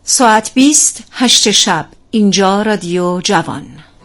ساعت 20 8 شب. اینجا رادیو جوان.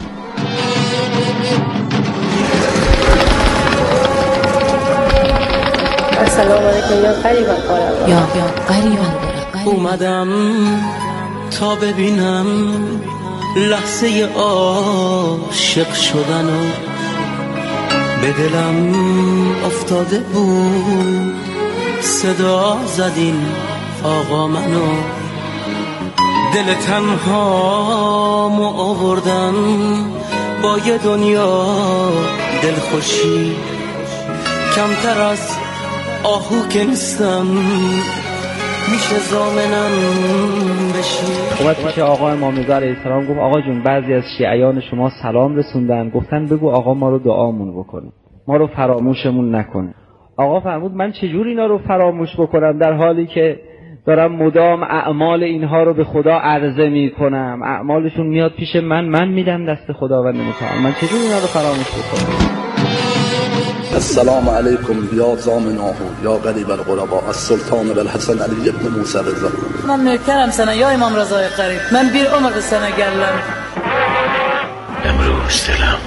السلام علیکم یا قریبا قربا یا قریبا اومدم تا ببینم لحظه عاشق شدن و به دلم افتاده بود صدا زدین آقا منو، دل تنهامو آوردم با یه دنیا دلخوشی، کمتر از آهو که نیستم میشه زامنم بشی. اومد پیش آقا امام رضا علیه السلام گفت آقا جون بعضی از شیعیان شما سلام رسوندن، گفتن بگو آقا ما رو دعامون بکنه، ما رو فراموشمون نکنه. آقا فرمود من چجور اینا رو فراموش بکنم در حالی که دارم مدام اعمال اینها رو به خدا عرضه میکنم، اعمالشون میاد پیش من میدم دست خداوند متعال، من چجور اینا رو فراموش بکنم؟ السلام علیکم یا زامناه یا غریب الغرباء السلطان بالحسن علی ابن موسی رضا. من نوکرم سنه یا امام رضای قریب، من بیر عمر به سنه گرلم. امروز دلم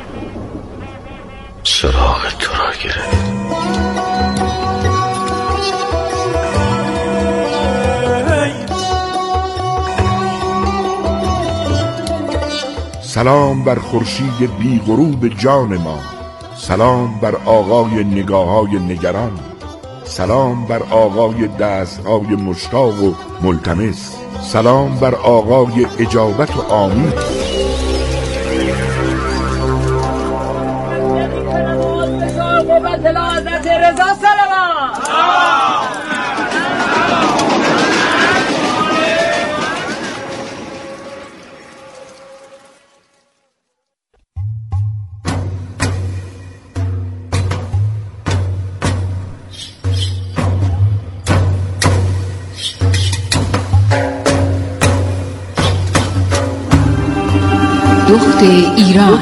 سراغ تو را گرفت. سلام بر خورشید بی غروب جان ما، سلام بر آقای نگاه‌های نگران، سلام بر آقای دست‌های مشتاق و ملتمس، سلام بر آقای اجابت و آمین. دخت ایران.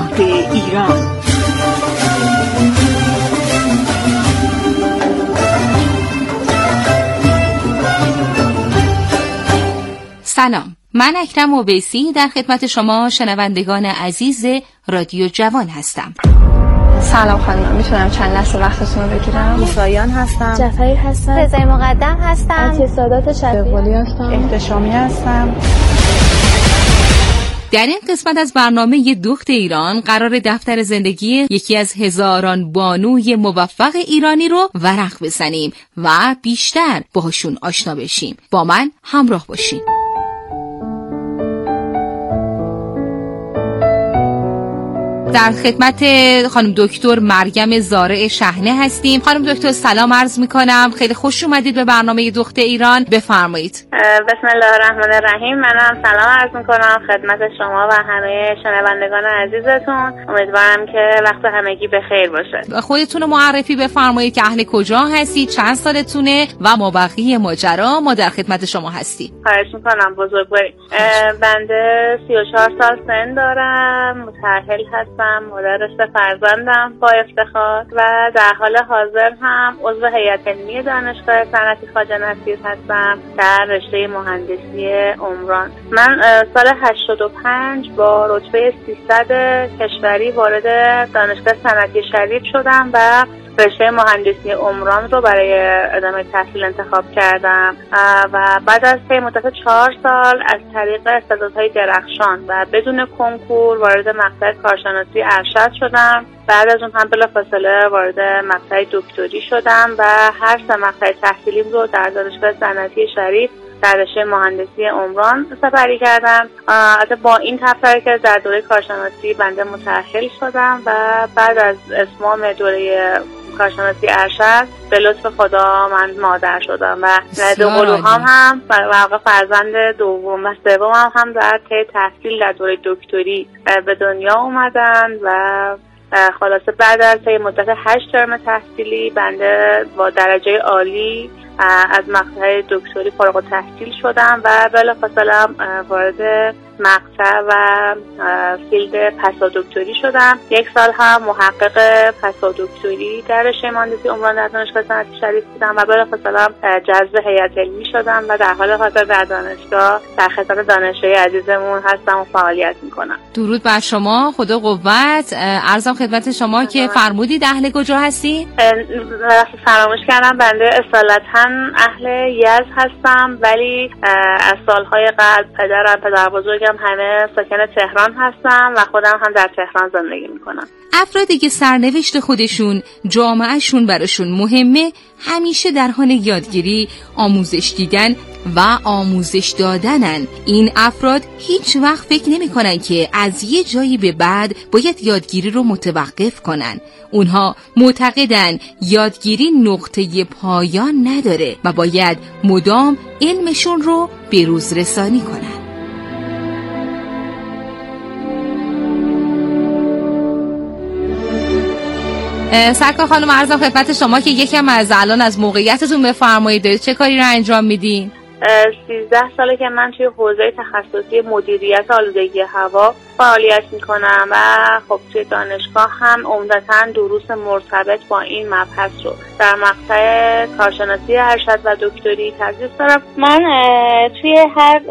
سلام، من اکرم اویسی در خدمت شما شنوندگان عزیز رادیو جوان هستم. سلام خانم، میتونم چند لحظه وقتتون رو بگیرم؟ موسایان هستم. جعفری هستم. رضای مقدم هستم. عطیه سادات شفیعی هستم. احتشامی هستم. در این قسمت از برنامه دخت ایران قرار دفتر زندگی یکی از هزاران بانوی موفق ایرانی رو ورق بزنیم و بیشتر باهاشون آشنا بشیم. با من همراه باشین. در خدمت خانم دکتر مریم زارع شحنه هستیم. خانم دکتر سلام عرض میکنم، خیلی خوش اومدید به برنامه دخت ایران، بفرمایید. بسم الله الرحمن الرحیم. منم سلام عرض میکنم خدمت شما و همه شنوندگان عزیزتون. امیدوارم که وقت همگی بخیر باشه. خودتون رو معرفی بفرمایید که اهل کجا هستید، چند سالتونه و مابقی ماجرا ما در خدمت شما هستیم. خواهش میکنم بزرگواری. بنده 34 سال سن دارم، متأهل هستم، مادر 3 فرزندم با افتخار و در حال حاضر هم عضو هیئت علمی دانشگاه صنعتی خواجه نصیر هستم در رشته مهندسی عمران. من سال 85 با رتبه 300 کشوری وارد دانشگاه صنعتی شریف شدم و رشته مهندسی عمران رو برای ادامه تحصیل انتخاب کردم و بعد از طی مدت 4 سال از طریق استعدادهای درخشان و بدون کنکور وارد مقطع کارشناسی ارشد شدم. بعد از اون هم بلافاصله وارد مقطع دکتری شدم و هر 3 مقطع تحصیلیم رو در دانشگاه صنعتی شریف در رشته مهندسی عمران سپری کردم. البته با این تفریق که در دوره کارشناسی بنده متأهل شدم و بعد از اتمام دوره کارشناسی ارشد به لطف خدا من مادر شدم و دوقلوهام هم واقع فرزند دوم و سومم هم در طی تحصیل در دوره دکتری به دنیا اومدن و خلاصه بعد از طی مدت 8 ترم تحصیلی بنده با درجه عالی از مقطع دکتری فارغ التحصیل شدم و بلافاصله وارد مقطع و فیلد پسادکتری شدم. 1 سال هم محقق پسادکتری در رشته مهندسی عمران در دانشگاه صنعتی شریف بودم و بلافاصله جذب هیئت علمی شدم و در حال حاضر در دانشگاه در خدمت دانشجوی عزیزمون هستم و فعالیت میکنم. درود بر شما، خدا قوت. عرضم خدمت شما که فرمودید اهل کجا هستی؟ فراموش کردم، بنده اصالتا اهل یزد هستم، ولی از سالهای قبل پدر بزرگم همه ساکن تهران هستم و خودم هم در تهران زندگی میکنم. افرادی که سرنوشت خودشون جامعهشون براشون مهمه همیشه در حال یادگیری، آموزش دیدن و آموزش دادنن. این افراد هیچ وقت فکر نمی کنن که از یه جایی به بعد باید یادگیری رو متوقف کنن. اونها معتقدن یادگیری نقطه پایان نداره و باید مدام علمشون رو به روز رسانی کنن. سرکار خانم، عرضم خدمت شما که یکم از الان از موقعیتتون بفرمایید، دارید چه کاری رو انجام میدین؟ 13 ساله که من توی حوزه تخصصی مدیریت آلودگی هوا فعالیت میکنم و خب توی دانشگاه هم عمدتاً دروس مرتبط با این مبحث رو در مقطع کارشناسی ارشد و دکتری تدریس دارم. من توی هر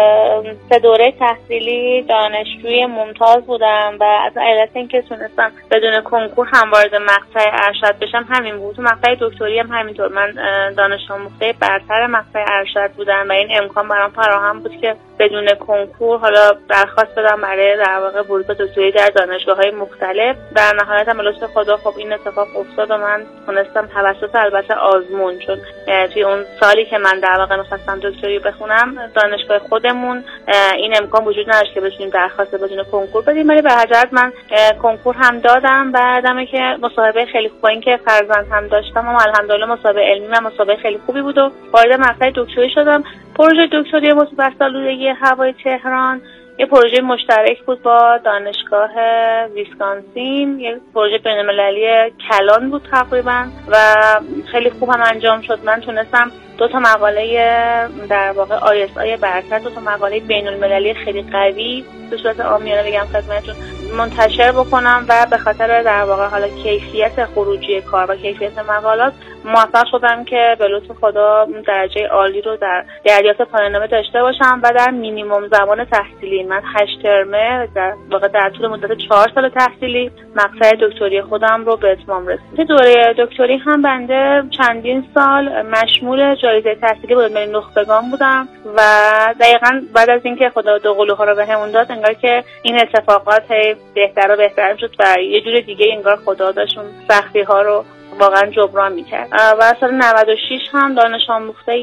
3 دوره تحصیلی دانشجوی ممتاز بودم و از علت اینکه تونستم بدون کنکور هم وارد مقطع ارشد بشم همین بود. تو مقطع دکتری هم همینطور، من دانش آموخته برتر مقطع ارشد بودم و این امکان برام فراهم بود که بدون کنکور حالا درخواست بدم برای در واقع ورود به دکتری در دانشگاه‌های مختلف. در نهایت هم به لطف خدا خب این اتفاق افتاد و من تونستم توسط البته آزمون، چون توی اون سالی که من در واقع می‌خواستم دکتری بخونم دانشگاه خودمون این امکان وجود نداشت که بتونیم درخواست بدون کنکور بدیم، ولی به هر جهت من کنکور هم دادم. بعدم که مصاحبه خیلی خوب، این که فرزند هم داشتم و الحمدلله مصاحبه علمی و مصاحبه خیلی خوبی بود و وارد مقطع دکتری شدم. پروژه دکتری متوسط آلودگی هوای تهران یه پروژه مشترک بود با دانشگاه ویسکانسین، یه پروژه بین‌المللی کلان بود تقریبا و خیلی خوب هم انجام شد. من تونستم 2 تا مقاله در واقع ISI برتر، 2 تا مقاله بین‌المللی خیلی قوی به صورت عامیانه بگم خدمتتون منتشر بکنم و به خاطر در واقع حالا کیفیت خروجی کار و کیفیت مقالات موفق شدم که به لطف خدا درجه عالی رو در دریافت پایان‌نامه داشته باشم و در مینیمم زمان تحصیلی من 8 ترمه در واقع در طول مدت 4 سال تحصیلی مقطع دکتری خودم رو به اتمام رسوندم. دوره دکتری هم بنده چندین سال مشمول جایزه تحصیلی بودم، نخبگان بودم و دقیقاً بعد از اینکه خدا دو قلوها رو بهمون داد انگار که این اتفاقات بهتر و بهتر شد و یه جور دیگه انگار خدا داشتون سختی‌ها رو واقعا جبران میکرد و سال 96 هم دانش آموخته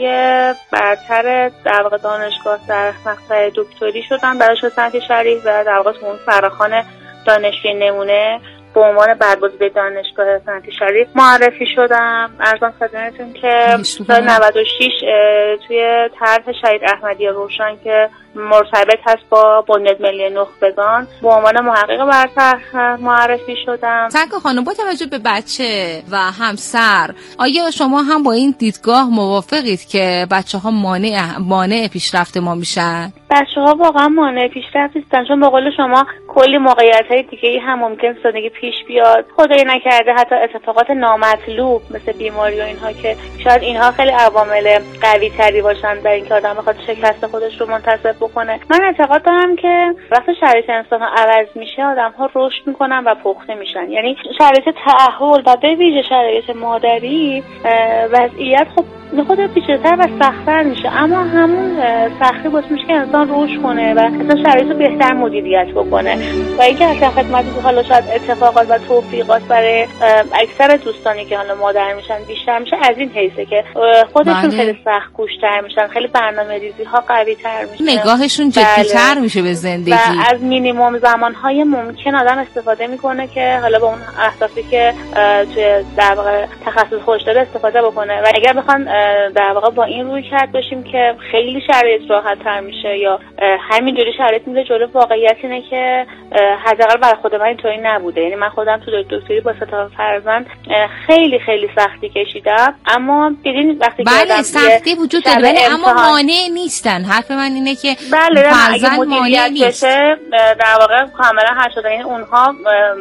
برتر در واقع دانشگاه در مقطع دکتری شدم دانشگاه صنعتی شریف و در واقع اون فراخوان دانشجوی نمونه به عنوان برگزیده دانشگاه صنعتی شریف معرفی شدم. عرضم خدمتتون که سال 96 توی طرح شهید احمدی روشن که مرتبط هست با بنیاد ملی نخبگان به عنوان محقق برتر معرفی شدم. سرکار خانم، با توجه به بچه و همسر، آیا شما هم با این دیدگاه موافقید که بچه‌ها مانع پیشرفت ما میشن؟ بچه‌ها واقعا مانع پیشرفت نیستن، چون به قول شما کلی موقعیت‌های دیگه‌ای هم ممکن زندگی پیش بیاد، خدای نکرده حتی اتفاقات نامطلوب مثل بیماری و اینها که شاید اینها خیلی عوامل قوی تری باشن در اینکه آدم بخواد شکست خودش رو منتسب بکنه. من اعتقاد دارم که وقتی شرایط انسان عوض میشه آدم‌ها رشد میکنن و پخته میشن، یعنی شرایط تأهل و به ویژه شرایط مادری وضعیت خب خود پیچیده‌تر و سخت‌تر میشه، اما همون سختی باعث میشه که انسان رشد کنه و اصلا شرایط رو بهتر مدیریت بکنه و اینکه اصلا خدمتی حالا شاید اتفاقات و توفیقات برای اکثر دوستانی که حالا مادر میشن بیشتر میشه از این حیثه که خودشون خیلی سخت کوش‌تر میشن، خیلی برنامه‌ریزی‌ها قوی‌تر میشه، نگاهشون جدی‌تر میشه به زندگی و از مینیمم زمان‌های ممکن آدم استفاده میکنه که حالا با اون اهدافی که توی در واقع تخصص خودش داره استفاده بکنه. و اگر بخوان در واقع با این روی کرد باشیم که خیلی شرایط راحت‌تر میشه یا همینجوری شرایط میره جلو، واقعیت اینه که حداقل برای خود من اینطوری نبوده. یعنی من خودم تو دکتری با 3 تا فرزند خیلی خیلی سختی کشیدم، اما دیدین وقتی که بله سختی وجود داره ولی اما مانع نیستن. حرف من اینه که فرزند مانع نیست. در واقع کاملا حل شده. یعنی اونها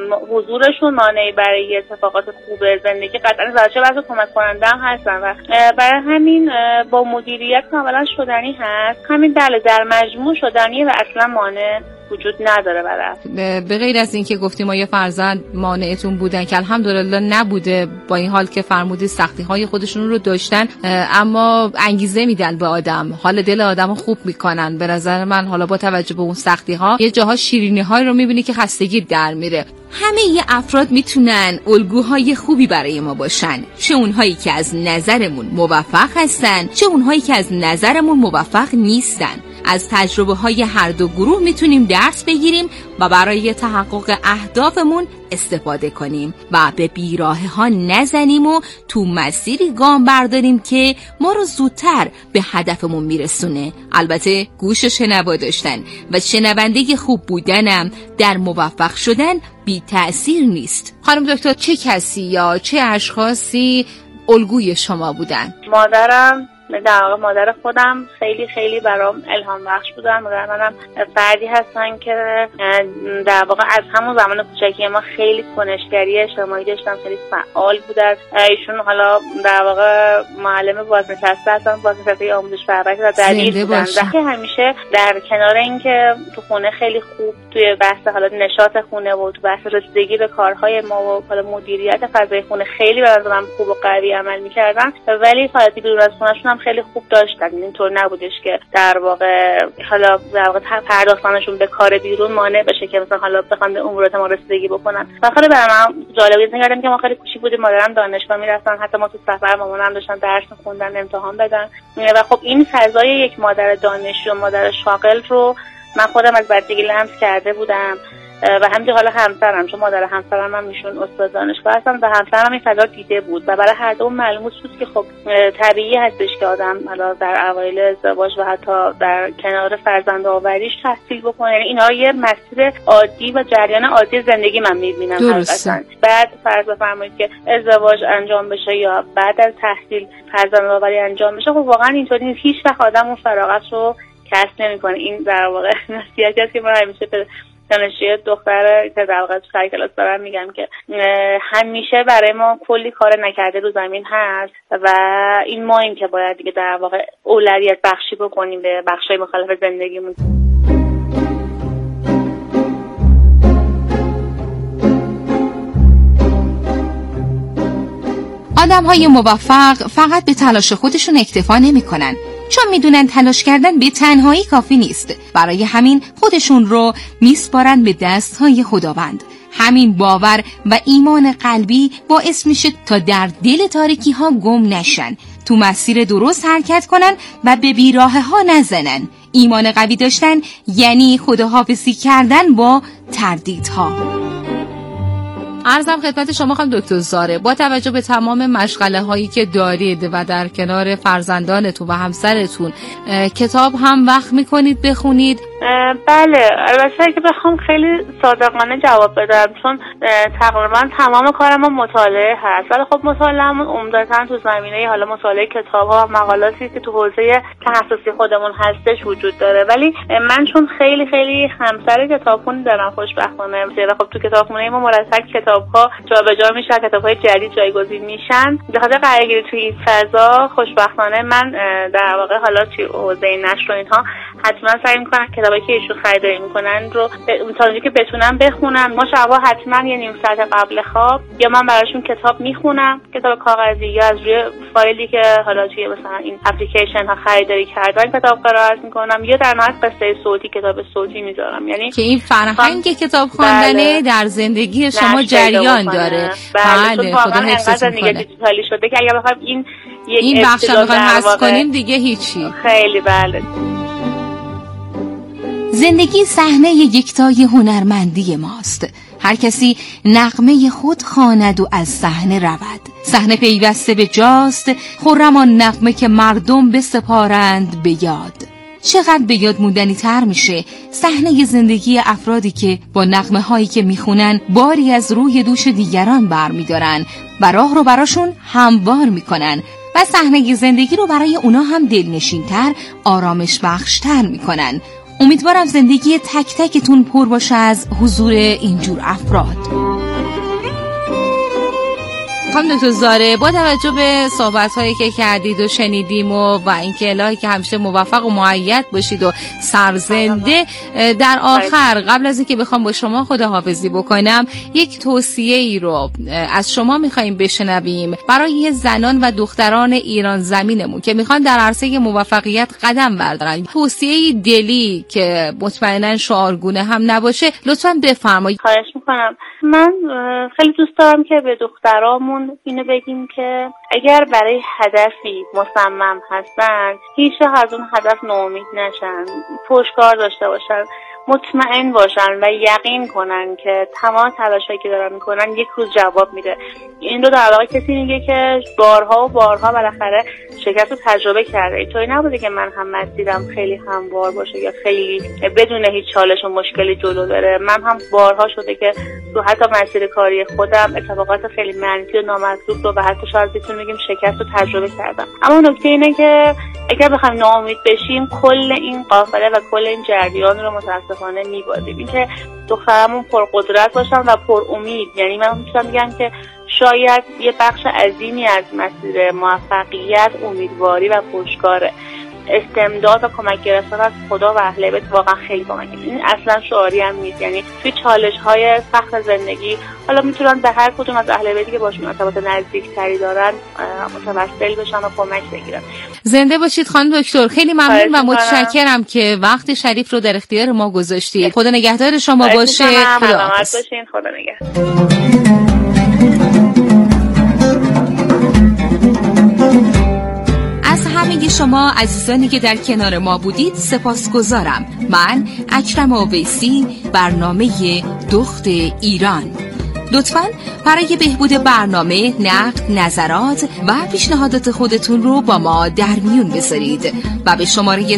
حضورشون مانعی برای اتفاقات خوب زندگی قطعا زرچه بعضی کمک کننده هم هستن و برای همین با مدیریت کاملا شدنی هست. همین در مجموع شدنیه و اصلا مانع وجود نداره برای. به غیر از این که گفتیم ما یه فرزند مانعتون بودن که الحمدلله نبوده، با این حال که فرمودی سختی های خودشون رو داشتن اما انگیزه میدن به آدم، حال دل آدم رو خوب میکنن. به نظر من حالا با توجه به اون سختی ها یه جاها شیرینی های رو میبینی که خستگی در میره. همه یه افراد میتونن الگوهای خوبی برای ما باشن، چه اونهایی که از نظرمون موفق هستن چه اونهایی که از نظرمون موفق نیستن. از تجربه های هر دو گروه میتونیم درس بگیریم و برای تحقق اهدافمون استفاده کنیم و به بیراهه ها نزنیم و تو مسیری گام برداریم که ما رو زودتر به هدفمون میرسونه. البته گوش شنوا داشتن و شنونده خوب بودنم در موفق شدن بی تأثیر نیست. خانم دکتر، چه کسی یا چه اشخاصی الگوی شما بودن؟ مادرم، در واقع مادر خودم خیلی برام الهام بخش بودن. مادر منم فردی هستن که در واقع از همون زمان کوچکی ما خیلی کنشگری اجتماعی داشتن، خیلی فعال بودن. ایشون حالا در واقع معلم بازنشسته هستن، بازنشسته آموزش پرورش و دبیر بودن و که همیشه در کنار اینکه تو خونه خیلی خوب توی بحث حالا نشاط خونه و تو بحث رسیدگی به کارهای ما و حالا مدیریت فضای خونه خیلی به نظرم خوب و قوی عمل می‌کردن، ولی فعالیتی بیرون از خونه‌شون خیلی خوب داشتن. اینطور نبودش که در واقع حالا پرداختنشون به کار بیرون مانع بشه که مثلا حالا بخوان به امورات ما رسیدگی بکنن. خیلی برام جالب بود که ما خیلی کوچیک بودیم، مادرم دانشگاه میرفتن، حتی ما تو سفر مامانم داشتن درس می‌خوندن، امتحان بدن و خب این فضای یک مادر دانشجو، مادر شاغل رو من خودم از بچگی لمس کرده بودم و همینجور حالا همسرم، چون مادر همسرم هم ایشون استاد دانشگاه هستن و همسرم این فضا دیده بود و برای هر دو معلوم بود که خب طبیعی هستش که آدم حالا در اوایل ازدواج و حتی در کنار فرزند آوریش تحصیل بکنه. یعنی اینا یه مسیر عادی و جریان عادی زندگی من می‌بینم. البته بعد فرض بفرمایید که ازدواج انجام بشه یا بعد از تحصیل فرزند آوری انجام بشه، خب واقعا اینطوری نیست. هیچ وقت آدم اون فراغت رو کسب نمی‌کنه. این در واقع نصیحتی است که من همیشه دانشجوی دختر که در واقع سر کلاس دارم میگم که همیشه برای ما کلی کار نکرده رو زمین هست و این ما این که باید دیگه در واقع اولویت بخشی بکنیم به بخشای مختلف زندگیمون. آدم‌های موفق فقط به تلاش خودشون اکتفا نمی‌کنن، چون میدونن تلاش کردن به تنهایی کافی نیست. برای همین خودشون رو میسپارن به دست‌های خداوند. همین باور و ایمان قلبی باعث میشه تا در دل تاریکی ها گم نشن، تو مسیر درست حرکت کنن و به بیراهه ها نزنن. ایمان قوی داشتن یعنی خداحافظی کردن با تردیدها. عرضم خدمت شما خانم دکتر زاره، با توجه به تمام مشغله هایی که دارید و در کنار فرزندانتون و همسرتون کتاب هم وقت میکنید بخونید؟ بله، البته که بخوام خیلی صادقانه جواب بدم، چون تقریبا تمام کار ما مطالعه هست، ولی خب مطالعه‌مون عمدتاً تو زمینه حالا مطالعه کتاب‌ها و مقالاتی که تو حوزه تخصصی خودمون هستش وجود داره. ولی من چون خیلی همسر کتابخونی دارم خوشبختانه، خب تو کتابخونه ما مرتب کتاب‌ها جابجا میشن، کتاب‌های جدید جایگزین میشن. به خاطر قرارگیری توی این فضا خوشبختانه من در واقع حالا توی حوزه نشر و اینها حتما سعی می‌کنم کتابایی که ایشون خریداری میکنن رو تا اونجایی که بتونم بخونم. ما شبا حتما یه نیم ساعت قبل خواب یا من براشون کتاب میخونم، کتاب کاغذی یا از روی فایلی که حالا توی مثلا این اپلیکیشن ها خریداری کردن کتاب قرائت میکنم، یا در نهایت قصه صوتی کتاب صوتی میذارم. یعنی که این فرهنگ کتاب خواندن در زندگی شما جریان داره. بله، خدا حفظش کنه. دیجیتالی شده که اگه بخوایم این بخش رو حذف کنیم دیگه هیچی. خیلی بله. زندگی صحنه یکتای هنرمندی ماست. هر کسی نغمه خود خواند و از صحنه رود. صحنه پیوسته به جاست، خرم آن نغمه که مردم بسپارند به یاد. چقدر به یاد موندنی تر میشه صحنه زندگی افرادی که با نغمه هایی که میخونن باری از روی دوش دیگران برمیدارن و راه رو براشون هموار میکنن و صحنه زندگی رو برای اونا هم دلنشین‌تر، آرامش بخش‌تر میکنن. امیدوارم زندگی تک تکتون پر باشه از حضور اینجور افراد. خانم دکتر زاره، با توجه به صحبت‌هایی که کردید و شنیدیم و اینکه الهی که همیشه موفق و مؤید باشید و سرزنده، در آخر قبل از اینکه بخوام با شما خداحافظی بکنم، یک توصیه‌ای رو از شما می‌خوایم بشنویم برای زنان و دختران ایران زمینمون که می‌خوان در عرصه موفقیت قدم بردارن. توصیه‌ای دلی که مطمئناً شعارگونه هم نباشه لطفاً بفرمایید. خواهش می‌کنم. من خیلی دوست دارم که به دخترامون اینو بگیم که اگر برای هدفی مصمم هستن هیچ از اون هدف ناامید نشن، پشتکار داشته باشن، مطمئن باشن و یقین کنن که تمام تلاشایی که دارن میکنن یک روز جواب میده. این رو در واقع کسی میگه که بارها و بارها بالاخره شکست رو تجربه کرده. اینطوری نبوده که من هم مسیرم خیلی هموار باشه یا خیلی بدون هیچ چالش و مشکلی جلو بره. من هم بارها شده که تو حتی مسیر کاری خودم اتفاقات خیلی منفی و نامطلوب رو و حتی شاید بتونیم بگیم شکست رو تجربه کردم. اما نکته اینه که اگر بخوایم ناامید بشیم کل این قافله و کل این جریان رو متاسفانه میبازیم. اینکه دخترمون پرقدرت باشن و پر امید، یعنی من میتونم بگم که شاید یه بخش عظیمی از مسیر موفقیت امیدواری و پشتکاره، استمداد و کمک گرفتن از خدا و اهل بیت واقعا خیلی کمک می‌کنه. این اصلا شعاری هم نیست، یعنی توی چالش‌های سخت زندگی حالا میتونن به هر کدوم از اهل بیتی که باشون ارتباط نزدیک‌تری دارن متوسل بشن و کمک بگیرن. زنده باشید خانم دکتر، خیلی ممنون و متشکرم که وقت شریف رو در اختیار ما گذاشتید. خدا نگهدار شما باشه. خدا باشین. خدا نگهدار. همه شما عزیزانی که در کنار ما بودید سپاسگزارم. من اکرم اویسی، برنامه دخت ایران. لطفاً برای بهبود برنامه نقد، نظرات و پیشنهادات خودتون رو با ما در میون بذارید و به شماره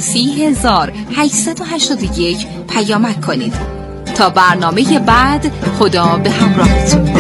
30881 پیامک کنید. تا برنامه بعد، خدا به همراهتون.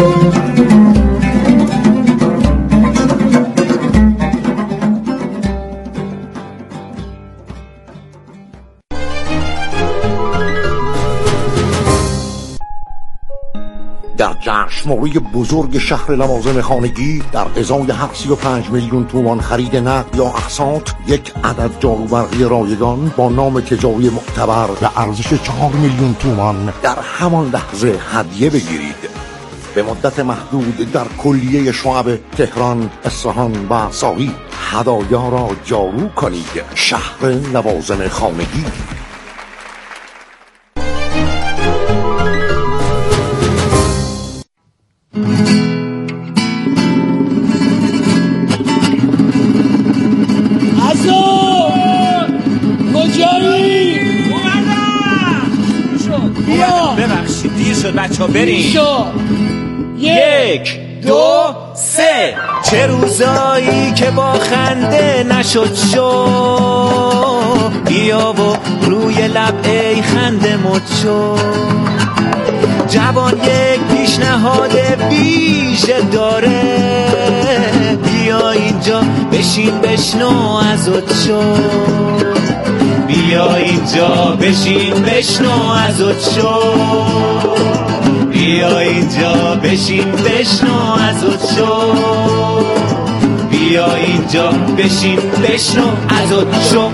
در جشنواره بزرگ شهر لوازم خانگی در ازای 735 میلیون تومان خرید نقد یا اقساط، یک عدد جاروبرقی رایگان با نام تجاری معتبر به ارزش 4 میلیون تومان در همان لحظه هدیه بگیرید. به مدت محدود در کلیه شعب تهران، اصفهان و ساقی هدایا را جارو کنید. شهر لوازم خانگی. ببخشید دیر شد بچه ها بریم. 1 2 3 چه روزایی که با خنده نشد شو، بیا و روی لب ای خنده مد شو. جوان یک پیشنهاد ویژه داره، بیا اینجا بشین بشنو ازت شو. بیا اینجا بشین بشنو ازت شو. بیا اینجا بشین بشنو ازت شو. بیا اینجا بشین بشنو ازت شو.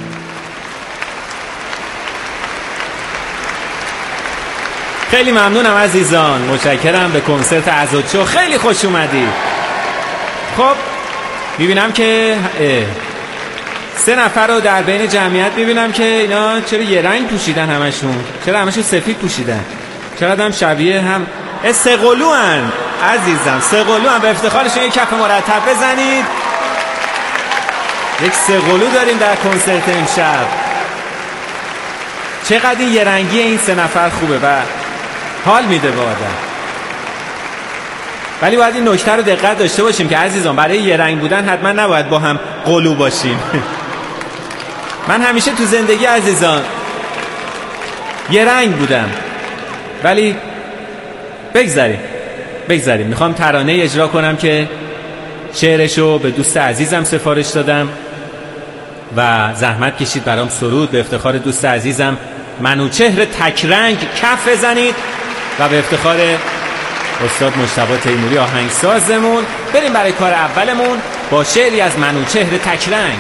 خیلی ممنونم عزیزان، متشکرم. به کنسرت ازت شو خیلی خوش اومدی. خب میبینم که 3 نفر رو در بین جمعیت میبینم که اینا چرا یه رنگ پوشیدن، چرا همشون سفید پوشیدن، چرا هم شبیه هم سقلوان. عزیزم سقلوان، به افتخارشون یک کف مرتب بزنید. یک سقلو داریم در کنسرت امشب. چقدر این یه رنگی این 3 نفر خوبه و حال میده به آدم. ولی باید این نکته رو دقت داشته باشیم که عزیزان برای یه رنگ بودن حتما نباید با هم قلو باشیم. من همیشه تو زندگی عزیزان یه رنگ بودم، ولی بگذاریم میخوام ترانه اجرا کنم که شعرشو به دوست عزیزم سفارش دادم و زحمت کشید برام سرود. به افتخار دوست عزیزم منوچهر تکرنگ کف بزنید و به افتخار استاد مجتبی تیموری آهنگسازمون بریم برای کار اولمون با شعری از منوچهر تکرنگ.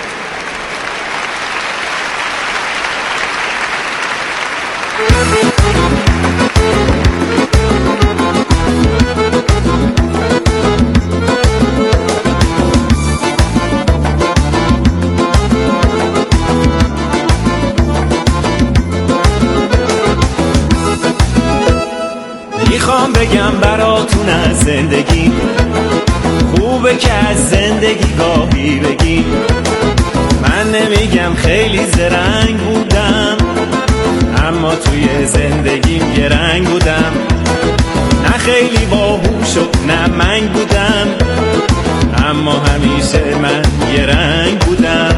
میخوام بگم براتون از زندگی، خوبه که از زندگی گاهی بگی. من نمیگم خیلی زرنگ بودم، اما توی زندگیم یه رنگ بودم. نه خیلی باهوش و نه منگ بودم، اما همیشه من یه رنگ بودم.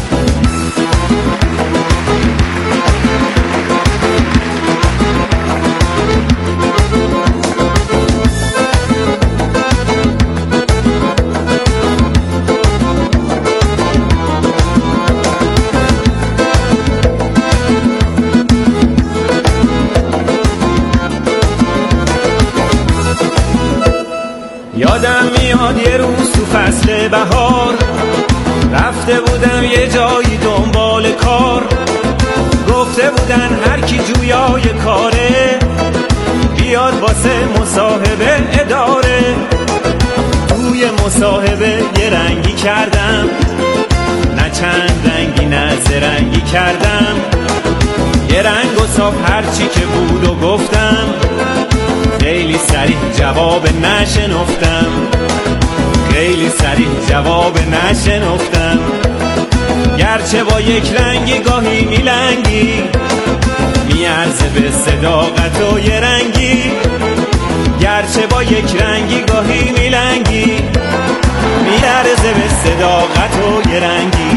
یادم میاد یه روز تو فصل بهار رفته بودم یه جایی دنبال کار. گفته بودن هر کی جویای کاره بیاد واسه مصاحبه اداره. توی مصاحبه یه رنگی کردم، نه چند رنگی نه زرنگی کردم. یه رنگ و صاف هرچی که بود و گفتم، خیلی سریع جواب نشنفتم، خیلی سریع جواب نشنفتم. گرچه با یک رنگی گاهی میلنگی، میارزه به صداقت و یه رنگی. گرچه با یک رنگی گاهی میلنگی، میارزه به صداقت و یه رنگی.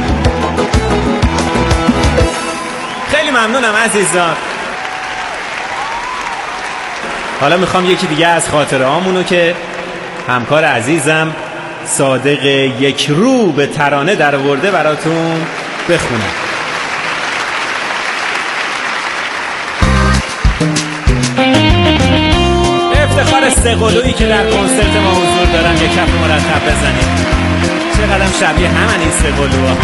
خیلی ممنونم عزیزان. حالا میخوام یکی دیگه از خاطره هامونو که همکار عزیزم صادق یک رو به ترانه در آورده براتون بخونم. افتخار سقلویی که در کنسرت ما حضور دارن یک کف مرتب بزنید. چقدر شبیه همین این سقلوها.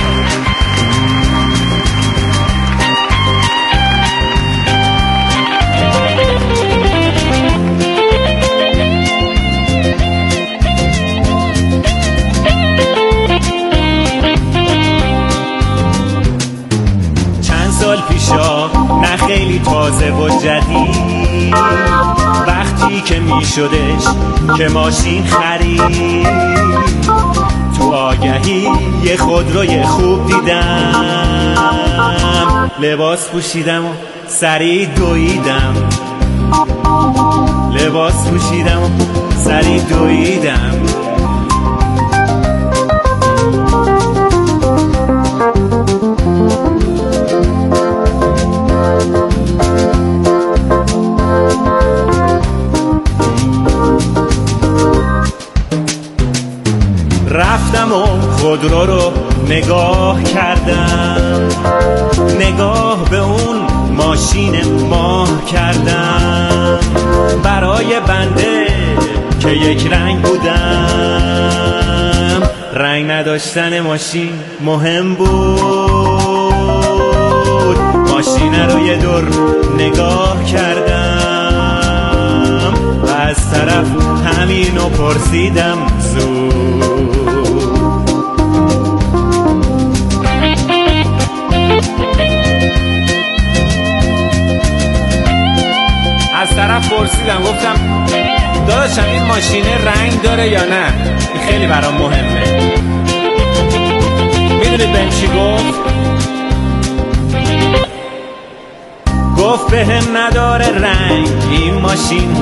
نه خیلی تازه و جدید، وقتی که میشدش که ماشین خرید، تو آگهی یه خودروی خوب دیدم. لباس پوشیدم و سریع دویدم، لباس پوشیدم و سریع دویدم. رفتم و خودرو رو نگاه کردم، نگاه به اون ماشین ماه کردم. برای بنده که یک رنگ بودم، رنگ نداشتن ماشین مهم بود. ماشین رو یه دور نگاه کردم و از طرف همینو پرسیدم زود. از طرف پرسیدم، گفتم داداشم این ماشینه رنگ داره یا نه؟ این خیلی برام مهمه. میدونید بهم چی گفت؟ گفت بهم نداره رنگ این ماشین،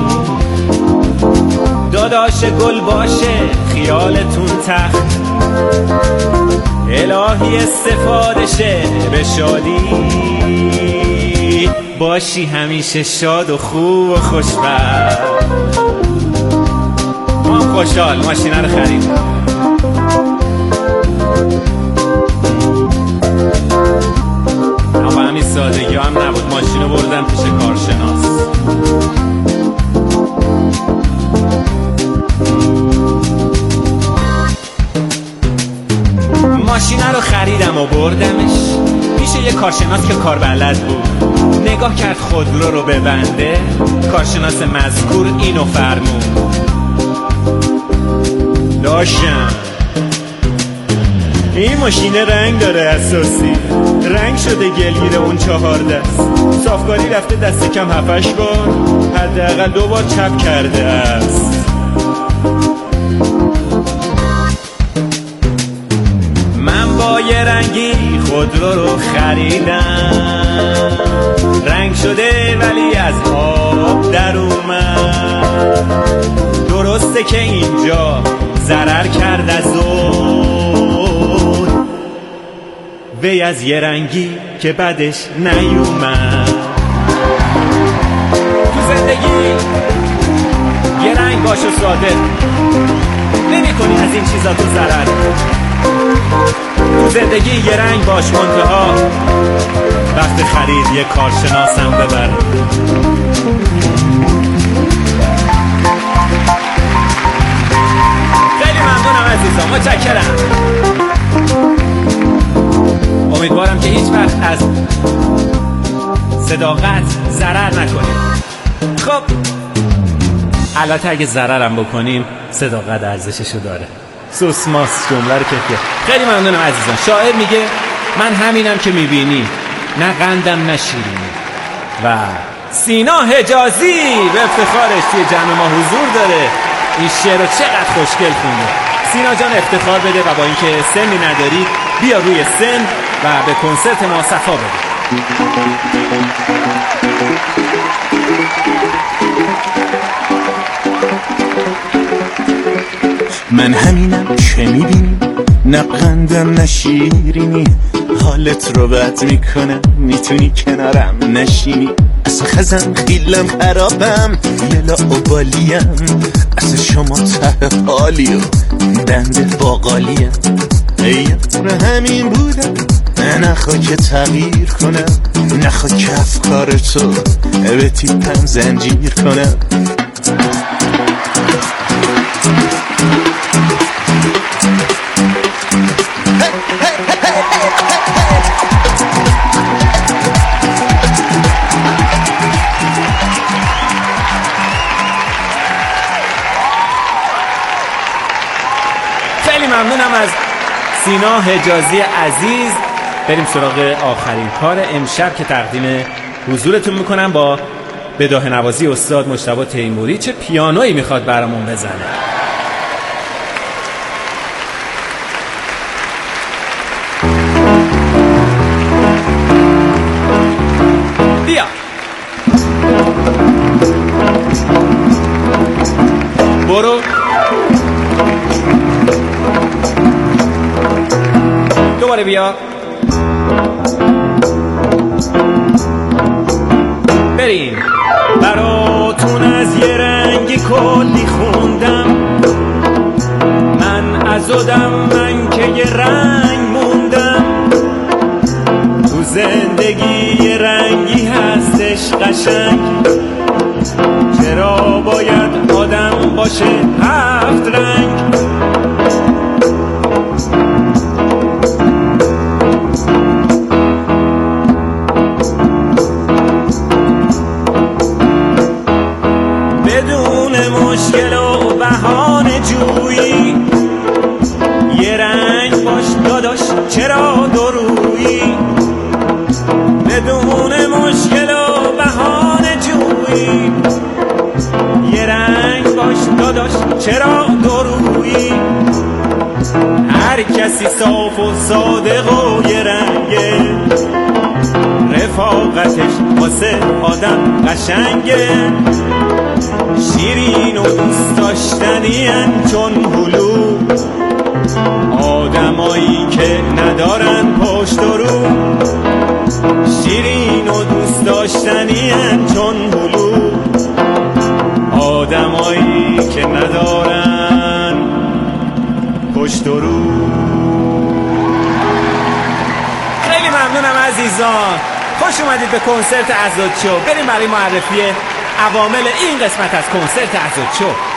داداش گل باشه خیالتون تخت، الهی استفاده شه به شادی، باشی همیشه شاد و خوب و خوشبخت. ما هم خوشحال ماشینه رو خرید. سادگی هم نبود، ماشینو بردم پیش کارشناس. ماشینه رو خریدم و بردمش پیش یه کارشناس که کاربلد بود. نگاه کرد خودرو رو به بنده. کارشناس مذکور اینو فرمود: داشتم این ماشین رنگ داره اساسی، رنگ شده گلگیر اون 4 دست، صافکاری رفته دست کم 7-8 بار، حداقل 2 بار چپ کرده است. من با یه رنگی خودرو رو خریدم، رنگ شده ولی از آب در اومد. درسته که اینجا ضرر کرد از اون، وی از یه رنگی که بعدش نیومد. تو زندگی یه رنگ باش و صادق، نمی کنی از این چیزا تو ضرر. تو زندگی یه رنگ باش، منتها وقت خرید یه کارشناسم ببر. خیلی ممنونم عزیزان، متشکرم. امیدوارم که هیچ وقت از صداقت ضرر نکنیم. خب البته اگه ضررم بکنیم صداقت ارزششو داره. سوسماس جمله رو که خیلی ممنونم عزیزان. شاعر میگه من همینم که میبینی، نه قندم نه شیرینی. و سینا حجازی به افتخارش توی جمع ما حضور داره. این شعر رو چقدر خوشگل خونده. سینا جان افتخار بده و با اینکه سنی نداری بیا روی سن و به کنسرت ما صفا بده. من همینم که میبینی، نه قندم نه شیرینی، حالت رو بد میکنم میتونی کنارم نشینی. از خزم خیلم خرابم یلا اوبالیم، از شما ته حالی و بنده باقالیم. ایار همین بودم، نخوا که تغییر کنم، نخوا که افکار تو به تیپم زنجیر کنم. خیلی ممنونم از سینا حجازی عزیز. بریم سراغ آخرین کار امشب که تقدیم حضورتون میکنم با بداهه نوازی استاد مجتبی تیموری. چه پیانویی میخواد برامون بزنه. بیا برو دوباره بیا بریم. براتون از یه رنگی کلی خوندم، من عزادم من که یه رنگ موندم. تو زندگی یه رنگی هستش قشنگ، چرا باید آدم باشه 7 رنگ؟ بدون مشکل و بهانه جویی یه رنگ باش داداش، چرا درویی؟ بدون مشکل و بهانه جویی یه رنگ باش داداش، چرا درویی؟ هر کسی صاف و صادق و یه رنگه، رفاقتش واسه آدم قشنگه. شیرین و دوست داشتنین چون هلو، آدمایی که ندارن پشت و رو. شیرین و دوست داشتنین چون هلو، آدمایی که ندارن پشت و رو. خیلی ممنونم عزیزان. خوش اومدید به کنسرت ازادشو. بریم برای معرفی عوامل این قسمت از کنسرت ازادشو.